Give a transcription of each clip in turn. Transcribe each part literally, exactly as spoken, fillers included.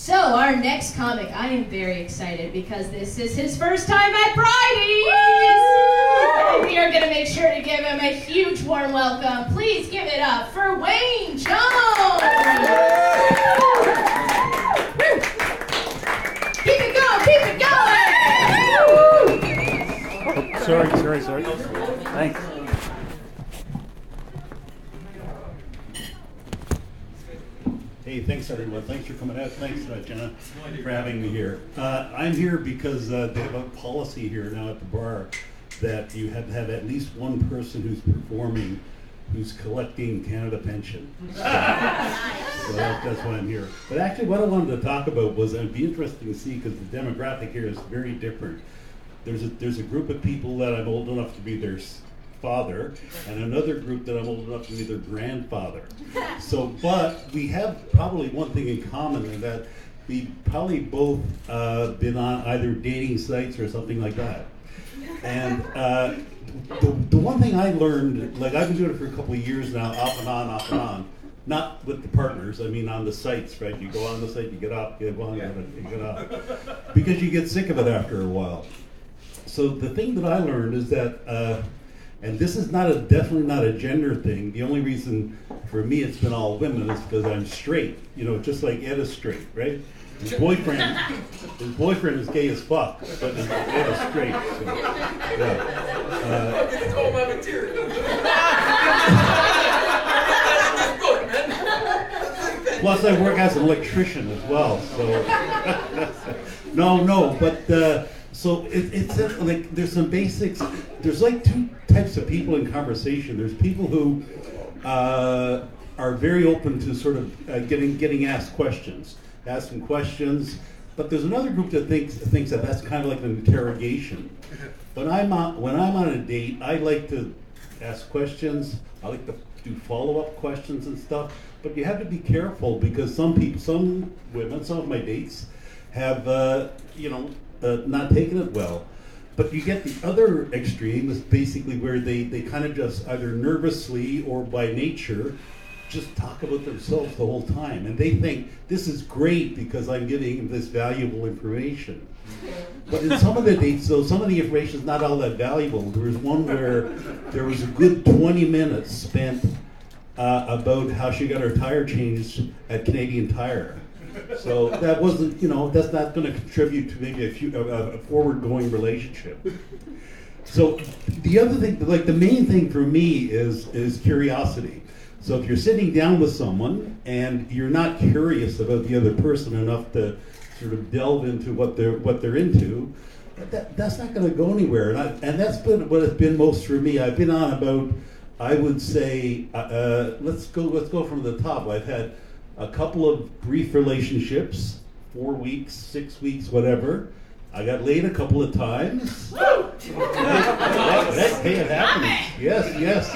So our next comic, I am very excited because this is his first time at Fridays! And we are going to make sure to give him a huge warm welcome. Please give it up for Wayne Jones! Keep it going, keep it going! Oh, sorry, sorry, sorry. Thanks. Hey, thanks everyone. Thanks for coming out. Thanks, uh, Jenna, for having me here. Uh, I'm here because uh, they have a policy here now at the bar that you have to have at least one person who's performing who's collecting Canada pension. So, so that, that's why I'm here. But actually what I wanted to talk about was, it'd be interesting to see because the demographic here is very different. There's a, there's a group of people that I'm old enough to be their father, and another group that I'm old enough to be their grandfather. So, but we have probably one thing in common, in that we've probably both uh, been on either dating sites or something like that. And uh, the, the one thing I learned, like I've been doing it for a couple of years now, off and on, off and on, not with the partners, I mean on the sites, right? You go on the site, you get off, you get on, you get off. Because you get sick of it after a while. So the thing that I learned is that, uh, and this is not a definitely not a gender thing. The only reason for me it's been all women is because I'm straight. You know, just like Ed is straight, right? His boyfriend, his boyfriend is gay as fuck, but Ed is straight. So, yeah. Uh, plus, I work as an electrician as well. So no, no, but. Uh, So it, it's uh, like there's some basics. There's like two types of people in conversation. There's people who uh, are very open to sort of uh, getting getting asked questions, asking questions. But there's another group that thinks thinks that that's kind of like an interrogation. When I'm on when I'm on a date, I like to ask questions. I like to do follow-up questions and stuff. But you have to be careful because some people, some women, some of my dates have uh, you know. Uh, not taking it well. But you get the other extreme is basically where they, they kind of just either nervously or by nature just talk about themselves the whole time. And they think this is great because I'm giving this valuable information. But in some of the dates, though, some of the information is not all that valuable. There was one where there was a good twenty minutes spent uh, about how she got her tire changed at Canadian Tire. So that wasn't, you know, that's not going to contribute to maybe a, few, a, a forward-going relationship. So the other thing, like the main thing for me is is curiosity. So if you're sitting down with someone and you're not curious about the other person enough to sort of delve into what they're what they're into, that that's not going to go anywhere. And I, and that's been what it's been most for me. I've been on about, I would say, uh, uh, let's go let's go from the top. I've had a couple of brief relationships, four weeks, six weeks, whatever. I got laid a couple of times. Woo! Hey, hey, it happens. Yes, yes.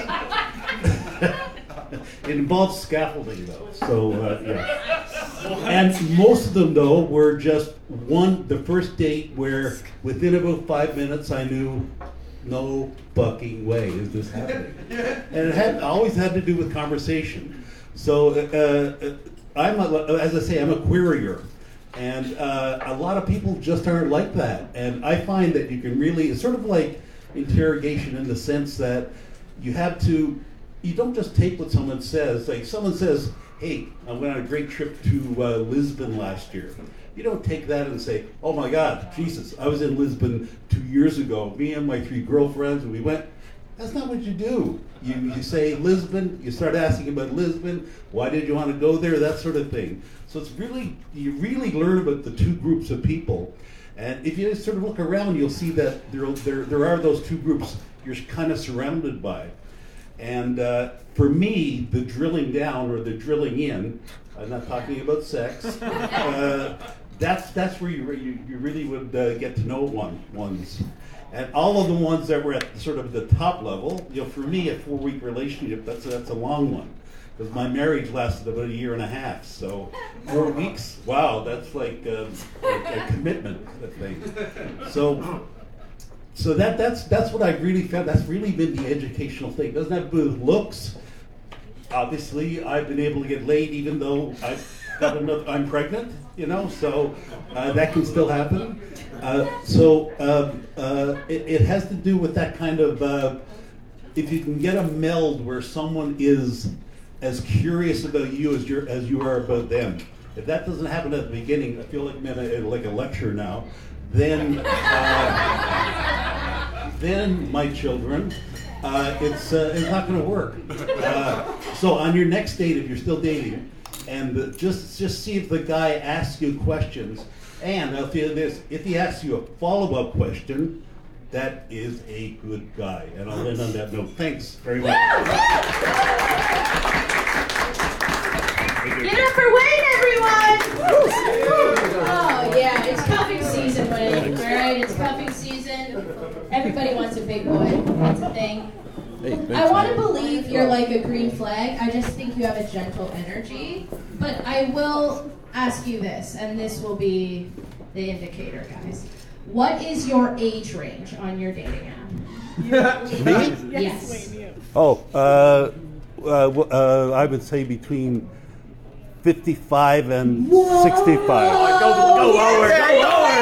It involves scaffolding, though. So, uh, yeah. And most of them, though, were just one, the first date where within about five minutes I knew, no fucking way is this happening. And it had always had to do with conversation. So, uh, I'm a, as I say, I'm a querier, and uh, a lot of people just aren't like that. And I find that you can really, it's sort of like interrogation in the sense that you have to, you don't just take what someone says. Like someone says, hey, I went on a great trip to uh, Lisbon last year. You don't take that and say, oh my God, Jesus, I was in Lisbon two years ago, me and my three girlfriends, and we went. That's not what you do. You, you say Lisbon, you start asking about Lisbon, why did you want to go there, that sort of thing. So it's really, you really learn about the two groups of people. And if you sort of look around, you'll see that there, there, there are those two groups you're kind of surrounded by. And uh, for me, the drilling down or the drilling in, I'm not talking about sex, uh, that's, that's where you, you, you really would uh, get to know one ones. And all of the ones that were at sort of the top level, you know, for me, a four-week relationship, that's a, that's a long one. Because my marriage lasted about a year and a half. So four weeks, wow, that's like, um, like a commitment, I think. So, so that that's that's what I've really found. That's really been the educational thing. It doesn't have to do with looks. Obviously, I've been able to get laid, even though I've got another, I'm pregnant, you know, so uh, that can still happen. Uh, so um, uh, it, it has to do with that kind of, uh, if you can get a meld where someone is as curious about you as you're as you are about them. If that doesn't happen at the beginning, I feel like I'm in a, like a lecture now. Then, uh, then my children, uh, it's uh, it's not going to work. Uh, so on your next date, if you're still dating, and uh, just just see if the guy asks you questions, and if he, this, if he asks you a follow-up question, that is a good guy. And I'll end on that note. Thanks very much. Give it up for Wayne, everyone! Oh yeah, it's cuffing season, Wayne. All right, it's cuffing season. Everybody wants a big boy. That's a thing. I want to believe you're like a green flag. I just think you have a gentle energy. But I will ask you this, and this will be the indicator, guys. What is your age range on your dating app? Me? Yes. Oh, uh, uh, w- uh, I would say between fifty-five and Whoa. sixty-five. Go, go lower, go lower.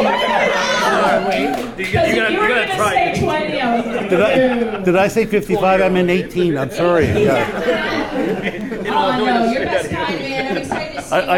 You, you Because if gotta, you you were gotta going to try. say twenty, I was like, Did I, "Ew." did I say fifty-five? I meant eighteen. I'm sorry. Yeah. Oh, no, you're best kind, man. I'm excited to see I- you. I